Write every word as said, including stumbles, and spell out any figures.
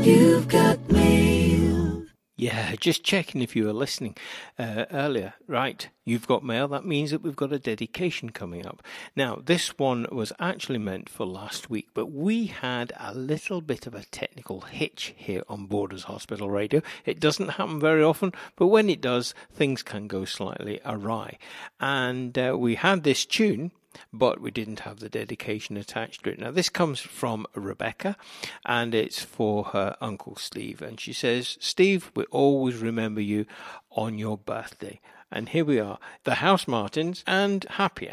You've got mail. Yeah, just checking if you were listening uh, earlier. Right, you've got mail. That means that we've got a dedication coming up. Now, this one was actually meant for last week, but we had a little bit of a technical hitch here on Borders Hospital Radio. It doesn't happen very often, but when it does, things can go slightly awry. And uh, we had this tune, but we didn't have the dedication attached to it. Now, this comes from Rebecca, and it's for her Uncle Steve. And she says, Steve, we always remember you on your birthday. And here we are, the House Martins and Happier.